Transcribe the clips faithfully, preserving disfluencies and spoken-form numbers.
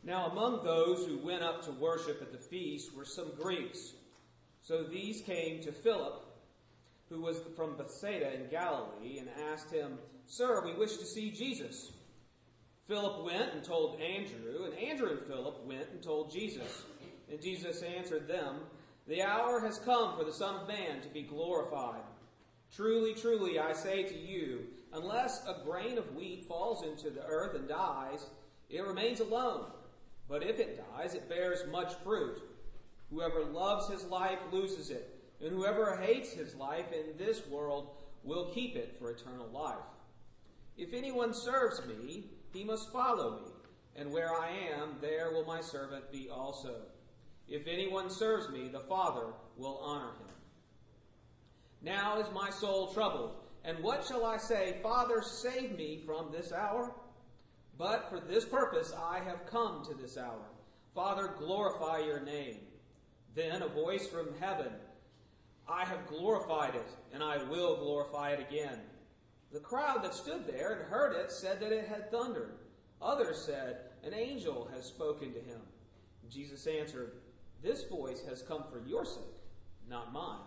Now among those who went up to worship at the feast were some Greeks. So these came to Philip, who was from Bethsaida in Galilee, and asked him, "Sir, we wish to see Jesus." Philip went and told Andrew, and Andrew and Philip went and told Jesus. And Jesus answered them, "The hour has come for the Son of Man to be glorified. Truly, truly, I say to you, unless a grain of wheat falls into the earth and dies, it remains alone. But if it dies, it bears much fruit. Whoever loves his life loses it, and whoever hates his life in this world will keep it for eternal life. If anyone serves me, he must follow me, and where I am, there will my servant be also. If anyone serves me, the Father will honor him. Now is my soul troubled, and what shall I say? Father, save me from this hour? But for this purpose I have come to this hour. Father, glorify your name." Then a voice from heaven, "I have glorified it, and I will glorify it again." The crowd that stood there and heard it said that it had thundered. Others said, "An angel has spoken to him." Jesus answered, "This voice has come for your sake, not mine.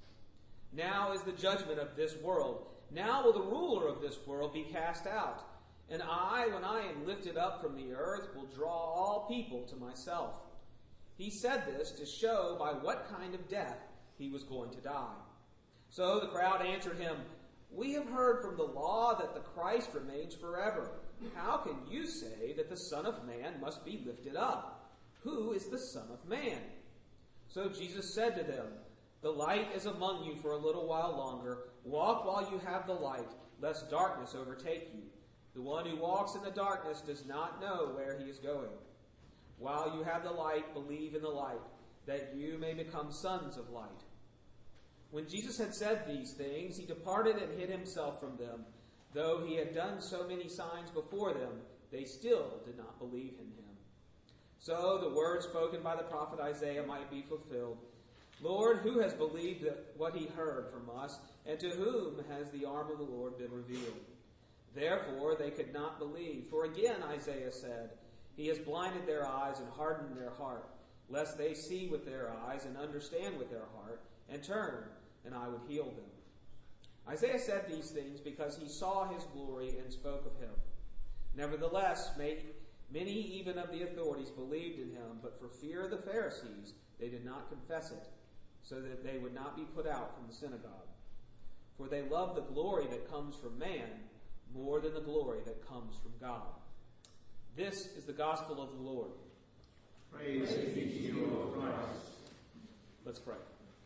Now is the judgment of this world. Now will the ruler of this world be cast out. And I, when I am lifted up from the earth, will draw all people to myself." He said this to show by what kind of death he was going to die. So the crowd answered him, "We have heard from the law that the Christ remains forever. How can you say that the Son of Man must be lifted up? Who is the Son of Man?" So Jesus said to them, "The light is among you for a little while longer. Walk while you have the light, lest darkness overtake you. The one who walks in the darkness does not know where he is going. While you have the light, believe in the light, that you may become sons of light." When Jesus had said these things, he departed and hid himself from them. Though he had done so many signs before them, they still did not believe in him. So the word spoken by the prophet Isaiah might be fulfilled. "Lord, who has believed what he heard from us, and to whom has the arm of the Lord been revealed?" Therefore they could not believe. For again Isaiah said, "He has blinded their eyes and hardened their heart, lest they see with their eyes and understand with their heart, and turn, and I would heal them." Isaiah said these things because he saw his glory and spoke of him. Nevertheless, many even of the authorities believed in him, but for fear of the Pharisees, they did not confess it, so that they would not be put out from the synagogue. For they love the glory that comes from man more than the glory that comes from God. This is the gospel of the Lord. Praise be to you, O Christ. Let's pray.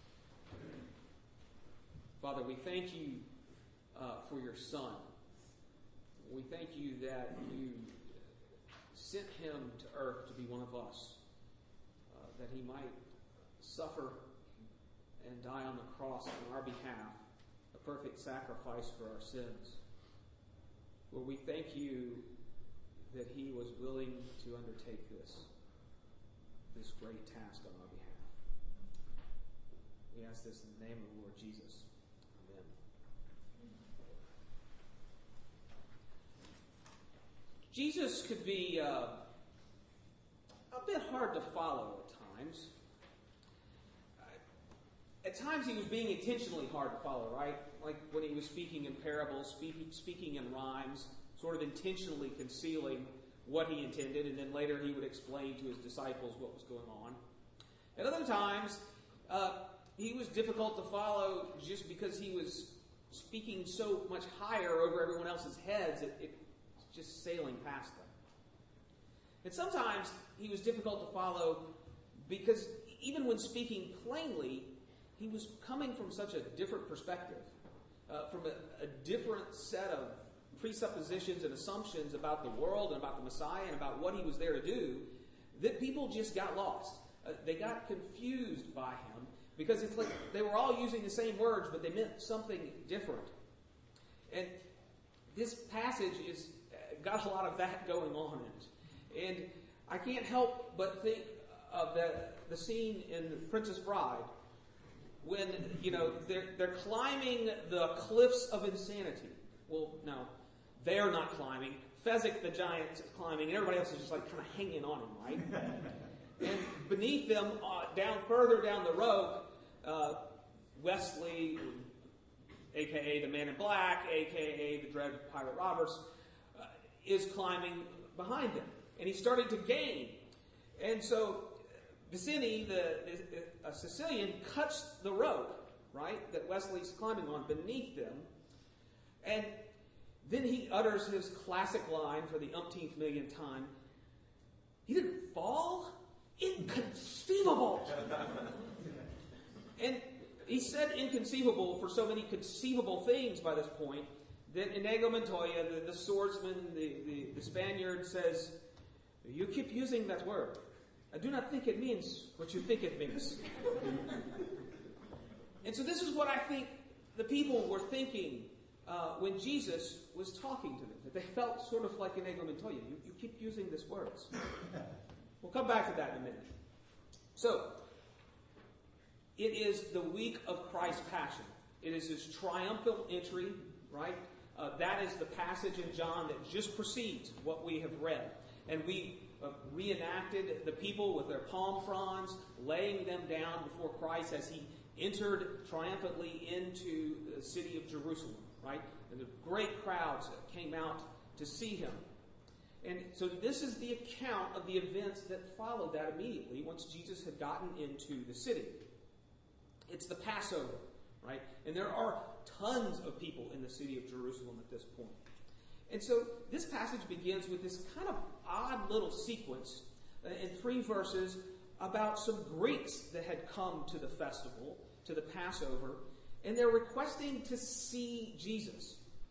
Father, we thank you uh, for your Son. We thank you that you sent him to earth to be one of us, uh, that he might suffer and die on the cross on our behalf, a perfect sacrifice for our sins. Lord, we thank you that he was willing to undertake this, this great task on our behalf. We ask this in the name of the Lord Jesus. Amen. Jesus could be uh, a bit hard to follow at times. At times he was being intentionally hard to follow, right? Like when he was speaking in parables, speaking, speaking in rhymes, sort of intentionally concealing what he intended, and then later he would explain to his disciples what was going on. At other times, uh, he was difficult to follow just because he was speaking so much higher over everyone else's heads, it, it just sailing past them. And sometimes he was difficult to follow because even when speaking plainly, he was coming from such a different perspective, uh, from a, a different set of presuppositions and assumptions about the world and about the Messiah and about what he was there to do, that people just got lost. Uh, they got confused by him because it's like they were all using the same words, but they meant something different. And this passage is uh, got a lot of that going on in it. And I can't help but think of the, the scene in Princess Bride, when, you know, they're, they're climbing the cliffs of insanity. Well, no, they're not climbing. Fezzik the giant is climbing, and everybody else is just like kind of hanging on him, right? And beneath them, uh, down further down the rope, uh, Wesley, a k a the Man in Black, a k a the Dread Pirate Roberts, uh, is climbing behind him. And he's starting to gain. And so Vicini, the, the a Sicilian, cuts the rope, right, that Wesley's climbing on beneath them. And then he utters his classic line for the umpteenth millionth time. He didn't fall? Inconceivable! And he said inconceivable for so many conceivable things by this point that Inigo Montoya, the, the swordsman, the, the, the Spaniard, says, you keep using that word. I do not think it means what you think it means. And so this is what I think the people were thinking uh, when Jesus was talking to them. That they felt sort of like Inigo Montoya. You, you keep using these words. We'll come back to that in a minute. So, it is the week of Christ's Passion. It is his triumphal entry, right? Uh, that is the passage in John that just precedes what we have read. And we uh, reenacted the people with their palm fronds, laying them down before Christ as he entered triumphantly into the city of Jerusalem, right? And the great crowds came out to see him. And so this is the account of the events that followed that immediately once Jesus had gotten into the city. It's the Passover, right? And there are tons of people in the city of Jerusalem at this point. And so this passage begins with this kind of odd little sequence in three verses about some Greeks that had come to the festival, to the Passover, and they're requesting to see Jesus.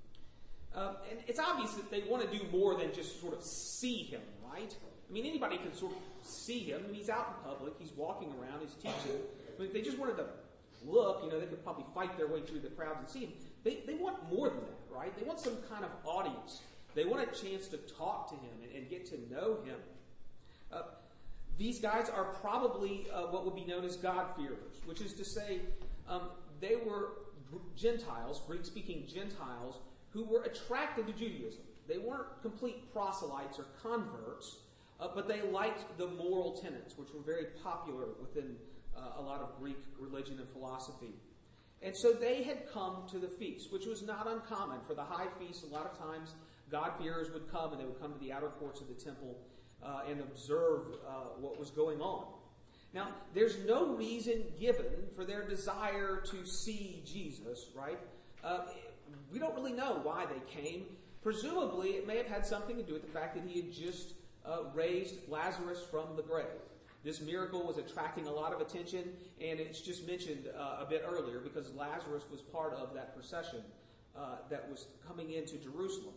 Um, and it's obvious that they want to do more than just sort of see him, right? I mean, anybody can sort of see him. I mean, he's out in public. He's walking around. He's teaching. I mean, if they just wanted to look, you know, they could probably fight their way through the crowds and see him. They, they want more than that, right? They want some kind of audience. They want a chance to talk to him and, and get to know him. Uh, these guys are probably uh, what would be known as God-fearers, which is to say um, they were Gentiles, Greek-speaking Gentiles, who were attracted to Judaism. They weren't complete proselytes or converts, uh, but they liked the moral tenets, which were very popular within uh, a lot of Greek religion and philosophy. And so they had come to the feast, which was not uncommon. For the high feast, a lot of times God-fearers would come, and they would come to the outer courts of the temple uh, and observe uh, what was going on. Now, there's no reason given for their desire to see Jesus, right? Uh, we don't really know why they came. Presumably, it may have had something to do with the fact that he had just uh, raised Lazarus from the grave. This miracle was attracting a lot of attention, and it's just mentioned uh, a bit earlier because Lazarus was part of that procession uh, that was coming into Jerusalem.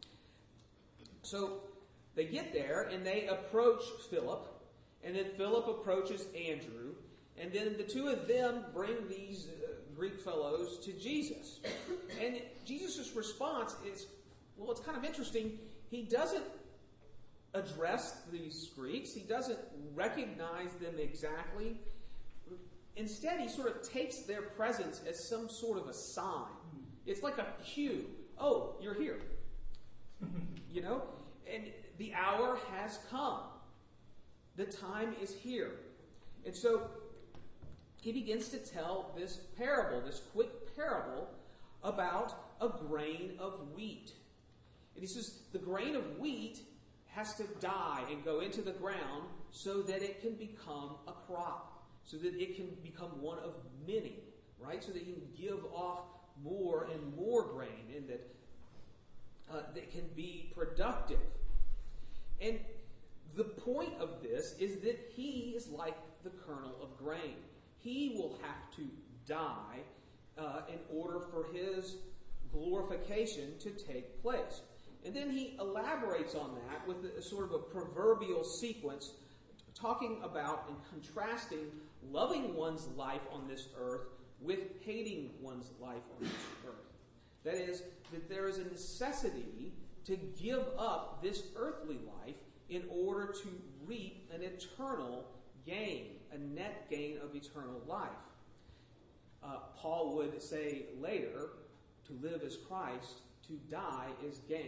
So they get there, and they approach Philip, and then Philip approaches Andrew, and then the two of them bring these uh, Greek fellows to Jesus. And Jesus' response is, well, it's kind of interesting. He doesn't address these Greeks. He doesn't recognize them exactly. Instead, he sort of takes their presence as some sort of a sign. It's like a cue. Oh, you're here. You know? And the hour has come. The time is here. And so he begins to tell this parable, this quick parable about a grain of wheat. And he says the grain of wheat has to die and go into the ground so that it can become a crop, so that it can become one of many, right? So that you can give off more and more grain and that uh, that can be productive. And the point of this is that he is like the kernel of grain. He will have to die uh, in order for his glorification to take place. And then he elaborates on that with a, a sort of a proverbial sequence, talking about and contrasting loving one's life on this earth with hating one's life on this earth. That is, that there is a necessity to give up this earthly life in order to reap an eternal gain, a net gain of eternal life. Uh, Paul would say later, to live is Christ, to die is gain.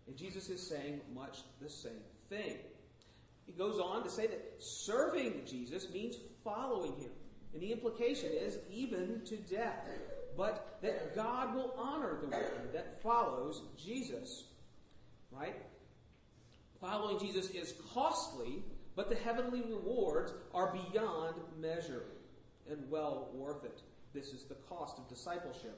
And Jesus is saying much the same thing. He goes on to say that serving Jesus means following him. And the implication is even to death. But that God will honor the one that follows Jesus. Right? Following Jesus is costly, but the heavenly rewards are beyond measure and well worth it. This is the cost of discipleship.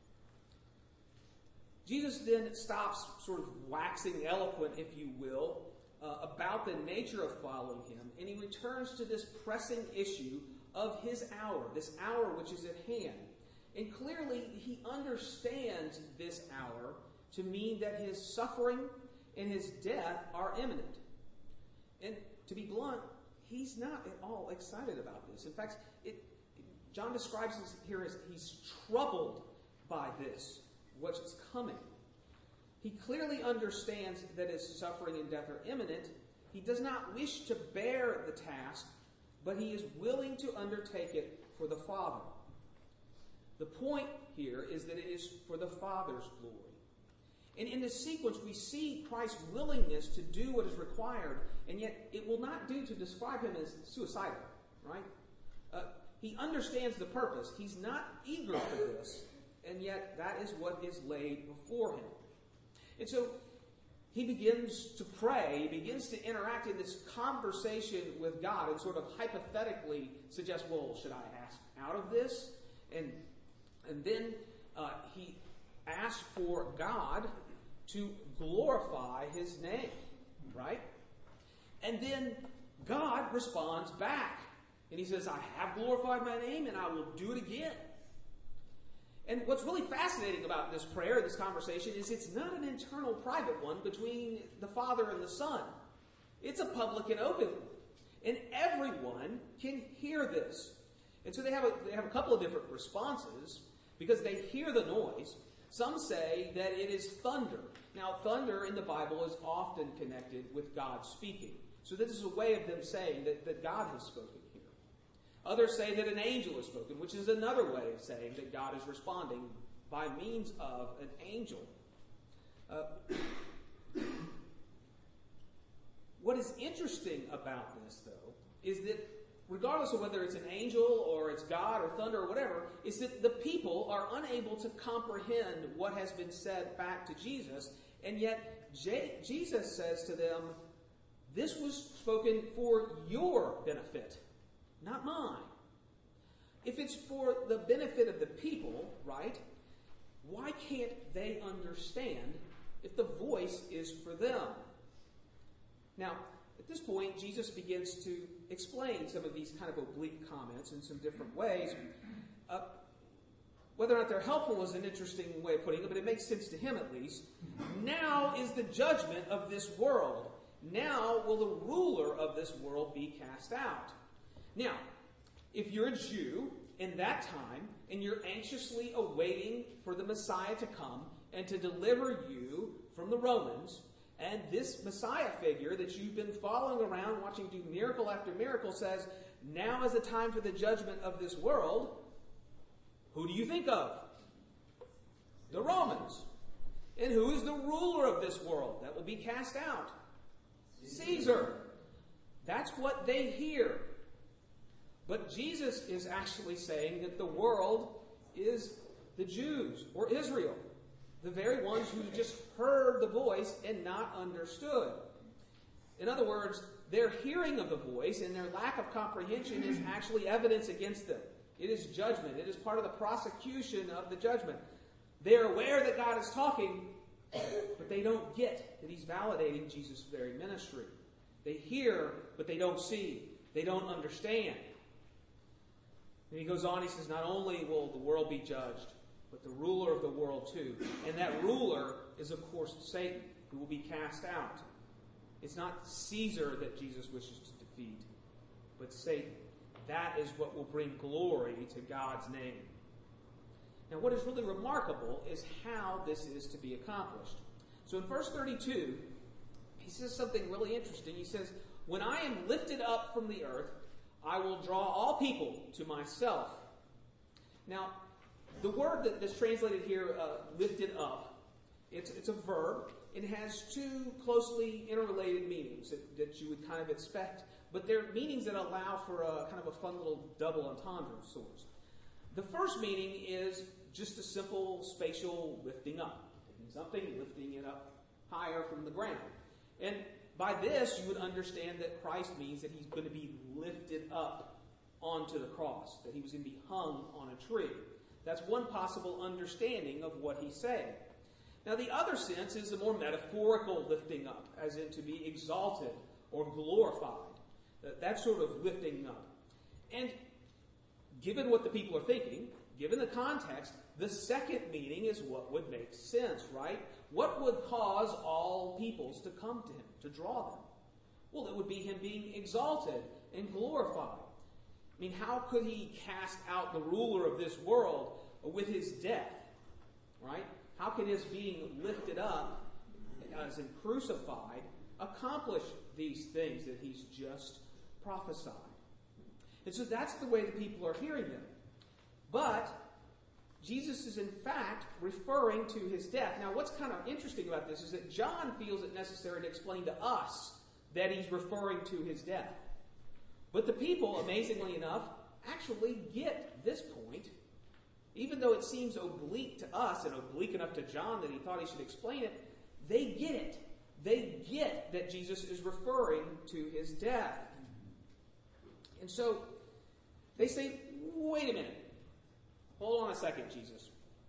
Jesus then stops sort of waxing eloquent, if you will, uh, about the nature of following him, and he returns to this pressing issue of his hour, this hour which is at hand. And clearly, he understands this hour to mean that his suffering and his death are imminent. And to be blunt, he's not at all excited about this. In fact, it, John describes this here as he's troubled by this, what's coming. He clearly understands that his suffering and death are imminent. He does not wish to bear the task, but he is willing to undertake it for the Father. The point here is that it is for the Father's glory. And in this sequence, we see Christ's willingness to do what is required, and yet it will not do to describe him as suicidal, right? Uh, he understands the purpose. He's not eager for this, and yet that is what is laid before him. And so he begins to pray, he begins to interact in this conversation with God and sort of hypothetically suggest, well, should I ask out of this? And, and then uh, he asks for God to glorify his name, right? And then God responds back. And he says, I have glorified my name and I will do it again. And what's really fascinating about this prayer, this conversation, is it's not an internal private one between the Father and the Son. It's a public and open one. And everyone can hear this. And so they have a, they have a couple of different responses because they hear the noise. Some say that it is thunder. Now, thunder in the Bible is often connected with God speaking. So this is a way of them saying that, that God has spoken here. Others say that an angel has spoken, which is another way of saying that God is responding by means of an angel. Uh, what is interesting about this, though, is that regardless of whether it's an angel or it's God or thunder or whatever, is that the people are unable to comprehend what has been said back to Jesus, and yet J- Jesus says to them, this was spoken for your benefit, not mine. If it's for the benefit of the people, right, why can't they understand if the voice is for them? Now, at this point, Jesus begins to explain some of these kind of oblique comments in some different ways. Uh, whether or not they're helpful is an interesting way of putting it, but it makes sense to him at least. Now is the judgment of this world. Now will the ruler of this world be cast out. Now, if you're a Jew in that time, and you're anxiously awaiting for the Messiah to come and to deliver you from the Romans, and this Messiah figure that you've been following around, watching do miracle after miracle, says, now is the time for the judgment of this world, who do you think of? The Romans. And who is the ruler of this world that will be cast out? Caesar. That's what they hear. But Jesus is actually saying that the world is the Jews, or Israel. The very ones who just heard the voice and not understood. In other words, their hearing of the voice and their lack of comprehension is actually evidence against them. It is judgment. It is part of the prosecution of the judgment. They are aware that God is talking, but they don't get that he's validating Jesus' very ministry. They hear, but they don't see. They don't understand. And he goes on, he says, not only will the world be judged, but the ruler of the world too. And that ruler is, of course, Satan, who will be cast out. It's not Caesar that Jesus wishes to defeat, but Satan. That is what will bring glory to God's name. Now, what is really remarkable is how this is to be accomplished. So in verse thirty-two, he says something really interesting. He says, when I am lifted up from the earth, I will draw all people to myself. Now, the word that is translated here, uh, lifted up, It's, it's a verb. It has two closely interrelated meanings that, that you would kind of expect, but they're meanings that allow for a kind of a fun little double entendre of sorts. The first meaning is just a simple spatial lifting up. Taking something, lifting it up higher from the ground. And by this, you would understand that Christ means that he's going to be lifted up onto the cross, that he was going to be hung on a tree. That's one possible understanding of what he's saying. Now, the other sense is a more metaphorical lifting up, as in to be exalted or glorified. That sort of lifting up. And given what the people are thinking, given the context, the second meaning is what would make sense, right? What would cause all peoples to come to him, to draw them? Well, it would be him being exalted and glorified. I mean, how could he cast out the ruler of this world with his death, right? How can his being lifted up as in crucified accomplish these things that he's just prophesied? And so that's the way the people are hearing them. But Jesus is in fact referring to his death. Now, what's kind of interesting about this is that John feels it necessary to explain to us that he's referring to his death. But the people, amazingly enough, actually get this point. Even though it seems oblique to us and oblique enough to John that he thought he should explain it, they get it. They get that Jesus is referring to his death. And so they say, wait a minute. Hold on a second, Jesus.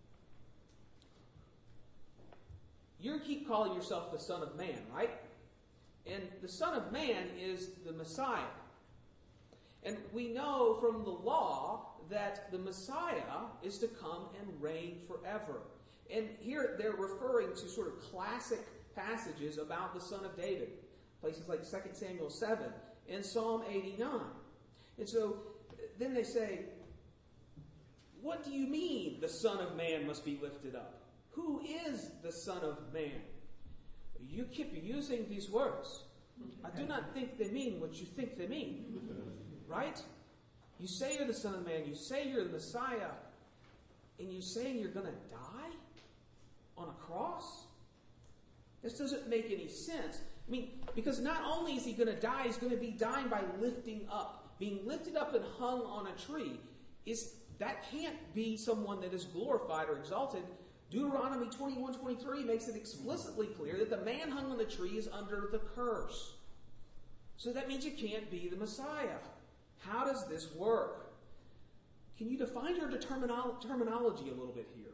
You keep calling yourself the Son of Man, right? And the Son of Man is the Messiah. And we know from the law that the Messiah is to come and reign forever. And here they're referring to sort of classic passages about the Son of David. Places like Second Samuel seven and Psalm eighty-nine. And so then they say, what do you mean the Son of Man must be lifted up? Who is the Son of Man? You keep using these words. I do not think they mean what you think they mean. Right? You say you're the Son of Man. You say you're the Messiah. And you saying you're going to die on a cross? This doesn't make any sense. I mean, because not only is he going to die, he's going to be dying by lifting up. Being lifted up and hung on a tree, is that can't be someone that is glorified or exalted. Deuteronomy twenty-one twenty-three makes it explicitly clear that the man hung on the tree is under the curse. So that means you can't be the Messiah. How does this work? Can you define your terminolo- terminology a little bit here?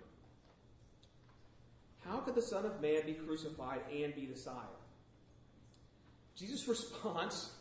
How could the Son of Man be crucified and be the Messiah? Jesus' response,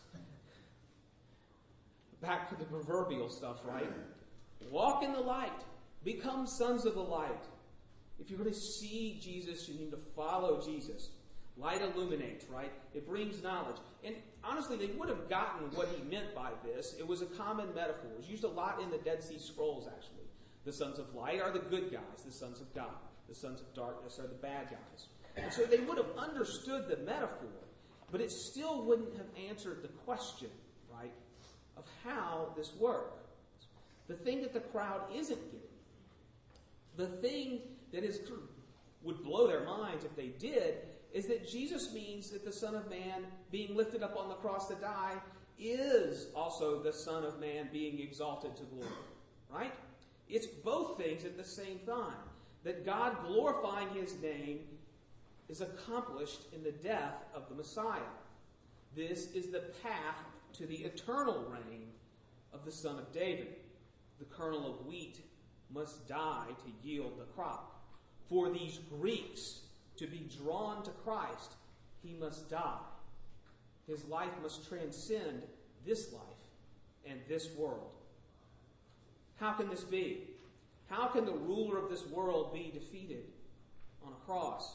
back to the proverbial stuff, right? Walk in the light. Become sons of the light. If you're going to see Jesus, you need to follow Jesus. Light illuminates, right? It brings knowledge. And honestly, they would have gotten what he meant by this. It was a common metaphor. It was used a lot in the Dead Sea Scrolls, actually. The sons of light are the good guys, the sons of God. The sons of darkness are the bad guys. And so they would have understood the metaphor, but it still wouldn't have answered the question, right, of how this works. The thing that the crowd isn't getting, the thing that is would blow their minds if they did, is that Jesus means that the Son of Man being lifted up on the cross to die is also the Son of Man being exalted to glory. Right? It's both things at the same time. That God glorifying his name is accomplished in the death of the Messiah. This is the path to the eternal reign of the Son of David. The kernel of wheat must die to yield the crop. For these Greeks to be drawn to Christ, he must die. His life must transcend this life and this world. How can this be? How can the ruler of this world be defeated on a cross?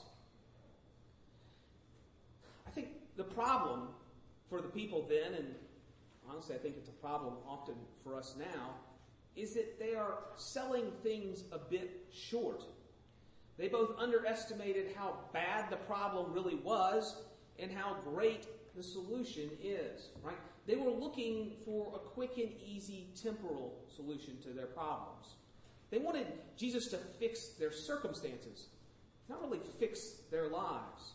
I think the problem for the people then, and honestly I think it's a problem often for us now, is that they are selling things a bit short. They both underestimated how bad the problem really was and how great the solution is, right? They were looking for a quick and easy temporal solution to their problems. They wanted Jesus to fix their circumstances not really fix their lives.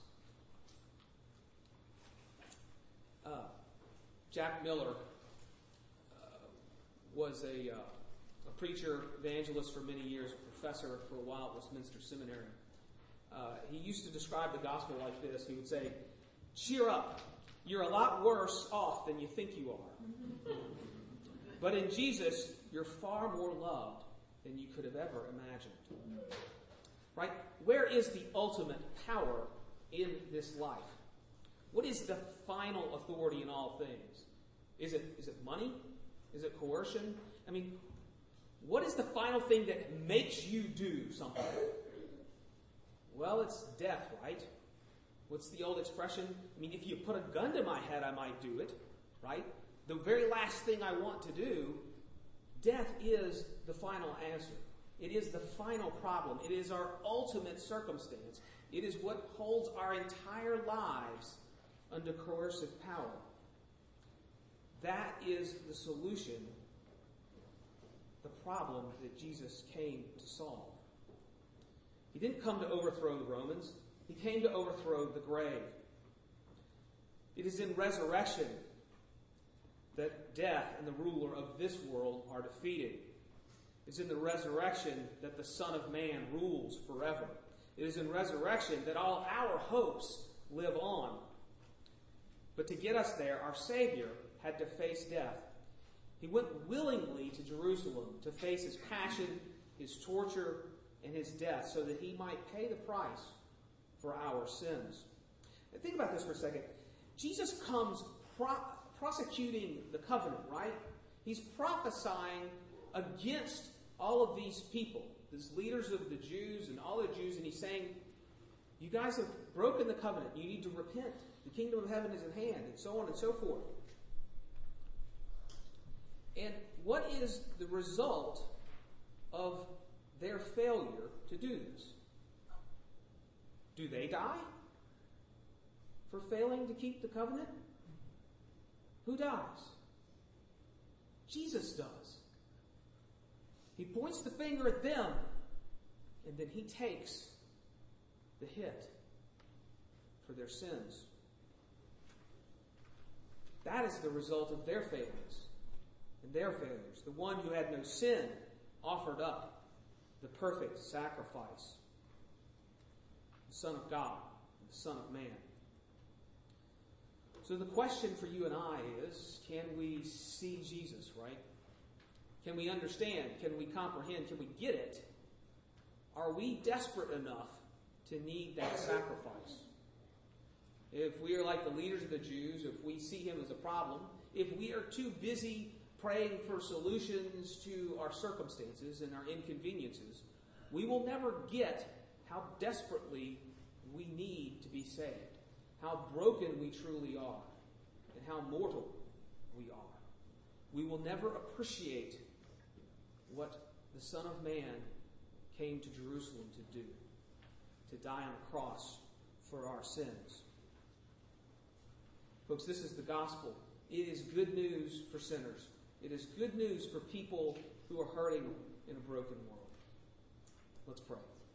Uh, Jack Miller uh, was a, uh, a preacher, evangelist for many years, a professor for a while at Westminster Seminary. Uh, he used to describe the gospel like this. He would say, "Cheer up. You're a lot worse off than you think you are. But in Jesus, you're far more loved than you could have ever imagined." Right? Where is the ultimate power in this life? What is the final authority in all things? Is it, is it money? Is it coercion? I mean, what is the final thing that makes you do something? Well, it's death, right? What's the old expression? I mean, if you put a gun to my head, I might do it, right? The very last thing I want to do, death is the final answer. It is the final problem. It is our ultimate circumstance. It is what holds our entire lives under coercive power. That is the solution, the problem that Jesus came to solve. He didn't come to overthrow the Romans. He came to overthrow the grave. It is in resurrection that death and the ruler of this world are defeated. It's in the resurrection that the Son of Man rules forever. It is in resurrection that all our hopes live on. But to get us there, our Savior had to face death. He went willingly to Jerusalem to face his passion, his torture, and his death so that he might pay the price for our sins. And think about this for a second. Jesus comes pro- prosecuting the covenant, right? He's prophesying against all of these people, these leaders of the Jews and all the Jews, and he's saying, you guys have broken the covenant. You need to repent. The kingdom of heaven is at hand, and so on and so forth. And what is the result of their failure to do this? Do they die for failing to keep the covenant? Who dies? Jesus does. He points the finger at them, and then he takes the hit for their sins. That is the result of their failings and their failures. The one who had no sin offered up the perfect sacrifice. The Son of God, the Son of Man. So the question for you and I is, can we see Jesus, right? Can we understand? Can we comprehend? Can we get it? Are we desperate enough to need that sacrifice? If we are like the leaders of the Jews, if we see him as a problem, if we are too busy praying for solutions to our circumstances and our inconveniences, we will never get how desperately we need to be saved, how broken we truly are, and how mortal we are. We will never appreciate what the Son of Man came to Jerusalem to do, to die on a cross for our sins. Folks, this is the gospel. It is good news for sinners. It is good news for people who are hurting in a broken world. Let's pray.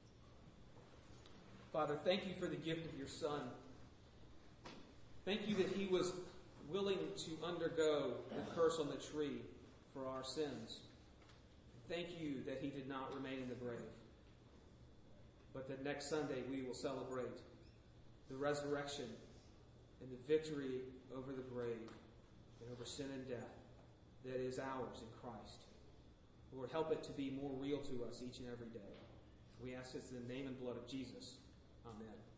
Father, thank you for the gift of your Son. Thank you that he was willing to undergo the curse on the tree for our sins. Thank you that he did not remain in the grave, but that next Sunday we will celebrate the resurrection and the victory over the grave and over sin and death that is ours in Christ. Lord, help it to be more real to us each and every day. We ask this in the name and blood of Jesus. Amen.